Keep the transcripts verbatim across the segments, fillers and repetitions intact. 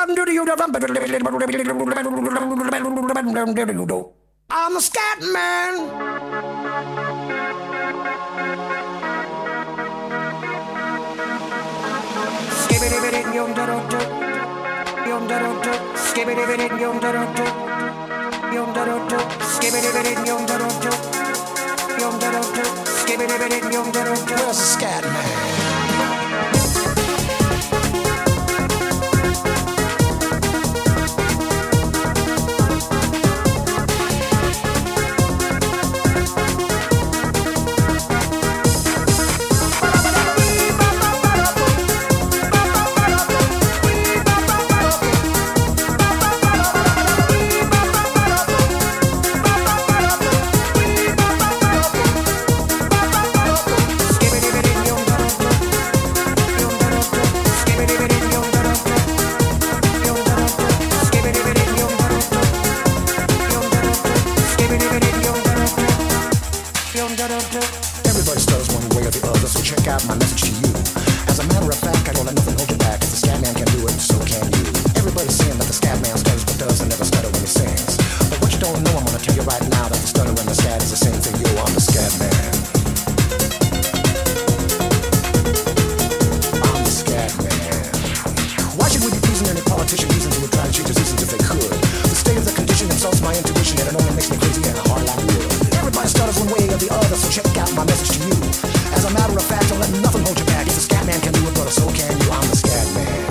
I'm a scat man. Yum da da da, yum da da da, skibbity bitty yum da da da, yum da da da, skibbity bitty yum da da da, yum da da da, skibbity bitty yum da da da. Where's the scat man? Everybody stutters one way or the other, so check out my message to you. As a matter of fact, I don't let nothing hold you back. If the scat man can do it, so can you. Everybody's saying that the scat man stutters but doesn't never stutter when he sings. But what you don't know, I'm gonna tell you right now that the stutter and the scat is the same thing. Yo, I'm the scat man. I'm the scat man. Why should we be pleasing any politician reasons who would try to cheat diseases if they could? The state of the condition insults my intuition, and it only makes me crazy and hard like wood. Everybody stutters one way or the other, so check out my message to you. As a matter of fact, don't let nothing hold you back. If the scat man can do it, brother, so can you. I'm the scat man.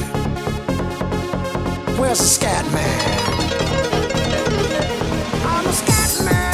Where's the scat man? I'm the scat man.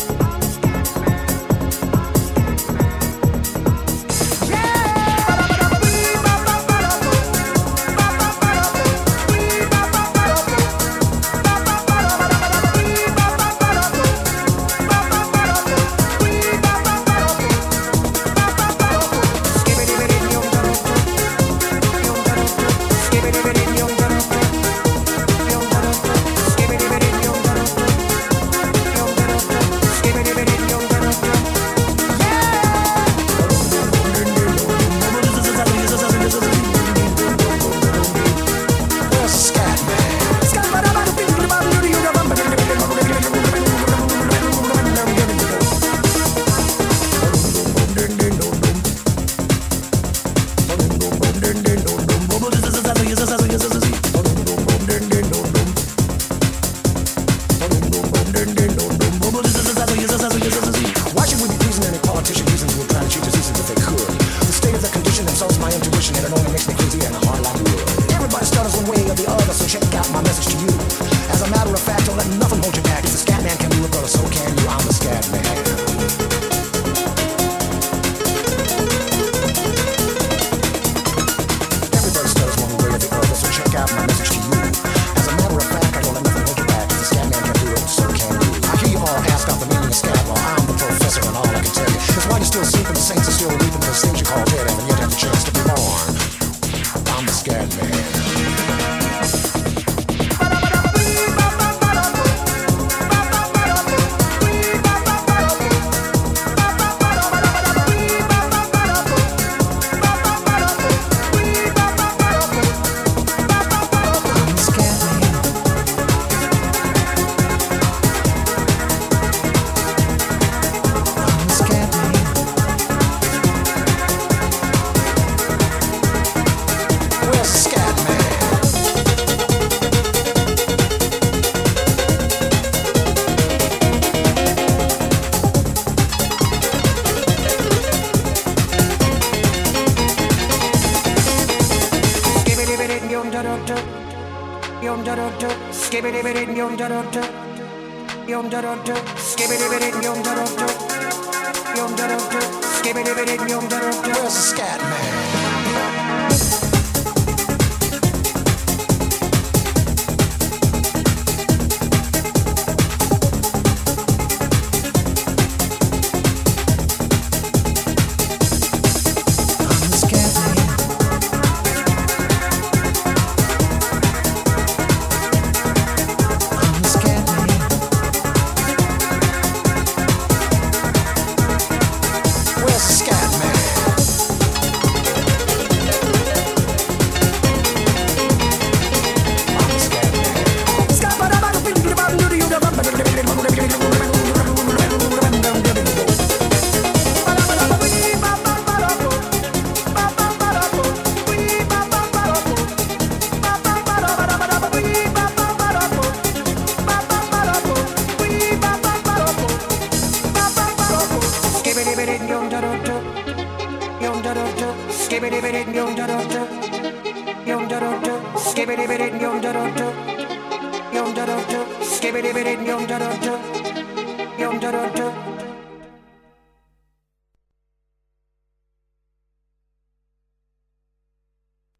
Where's the scat man? Where's the scat man? skibbity bit yum da da da, yum da da da, skibbity bit yum da da da, yum da da da, skibbity bit yum da da da, yum da da da.